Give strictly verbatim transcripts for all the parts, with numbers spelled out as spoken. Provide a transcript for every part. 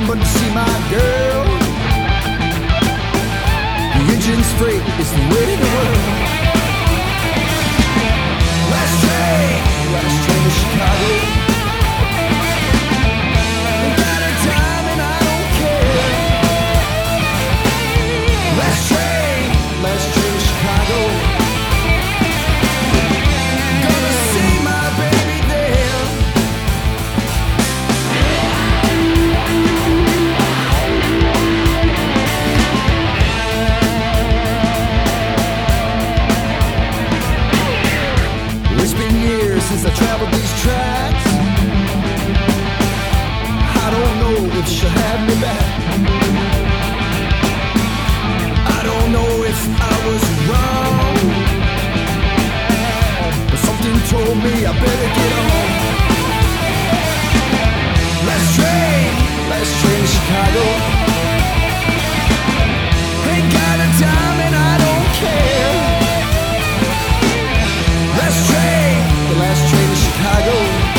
but to see my girl. The engine's freight is the way of the world. Last train, last train to Chicago. Ain't got a dime and I don't care. Last train, last train to Chicago. Gonna see my baby there. It's been years since I traveled these tracks. I don't know if she'll have me back. I don't know if I was wrong, but something told me I better get on. Last train, last train to Chicago. Ain't got a dime and I don't care. Last train, the last train to Chicago.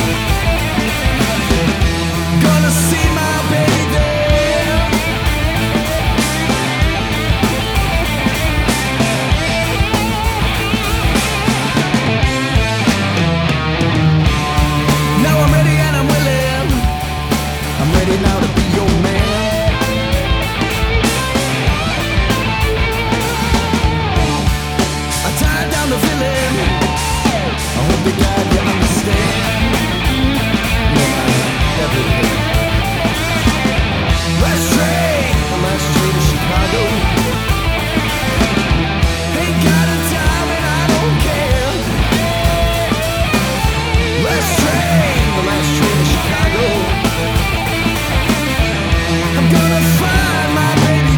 Gonna see my baby there. Now I'm ready and I'm willing. I'm ready now to be your man. I tied down the villain. I hope to God you understand. You're my everything. Last train, the last train to Chicago. Ain't got a dime and I don't care. Last train, the last train to Chicago. I'm gonna find my baby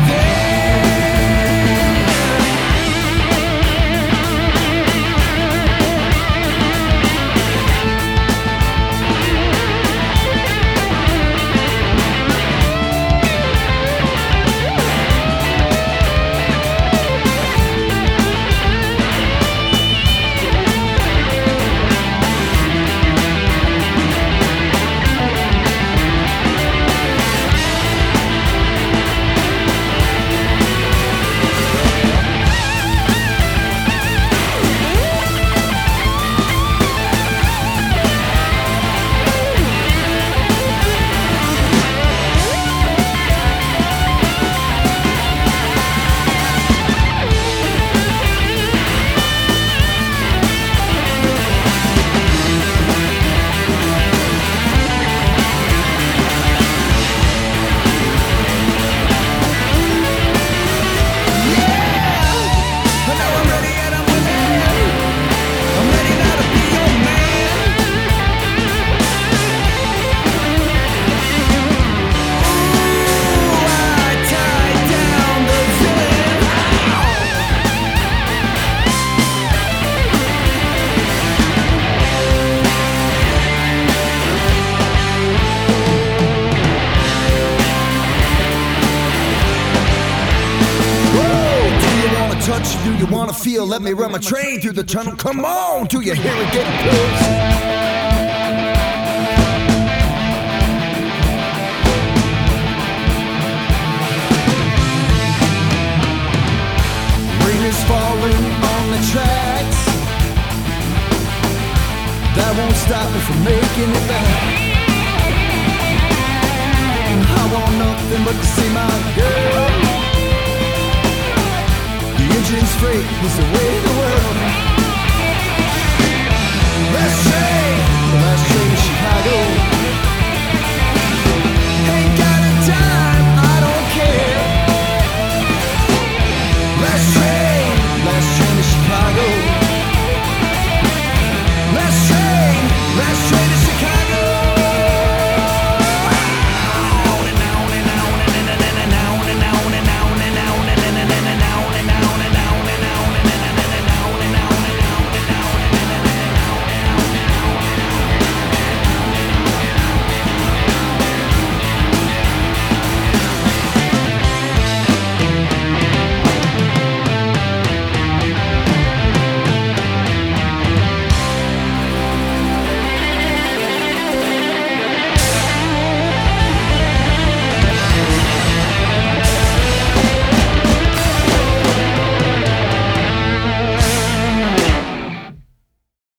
touch. Do you wanna feel? Let me run my train through the tunnel. Come on, do you hear it getting close? Rain is falling on the tracks. That won't stop me from making it back. I want nothing but to see my girl. The engine's freight is the way to